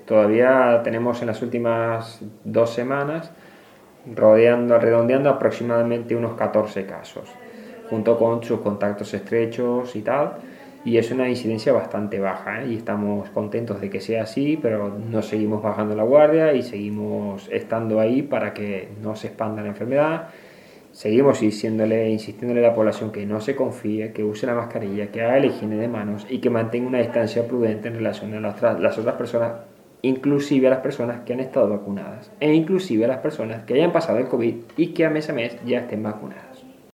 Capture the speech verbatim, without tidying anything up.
todavía tenemos en las últimas dos semanas rodeando, redondeando aproximadamente unos catorce casos, junto con sus contactos estrechos y tal, y es una incidencia bastante baja, ¿eh? Y estamos contentos de que sea así, pero no seguimos bajando la guardia y seguimos estando ahí para que no se expanda la enfermedad. Seguimos insistiéndole, insistiéndole a la población que no se confíe, que use la mascarilla, que haga la higiene de manos y que mantenga una distancia prudente en relación a las, las otras personas, inclusive a las personas que han estado vacunadas e inclusive a las personas que hayan pasado el COVID y que a mes a mes ya estén vacunadas.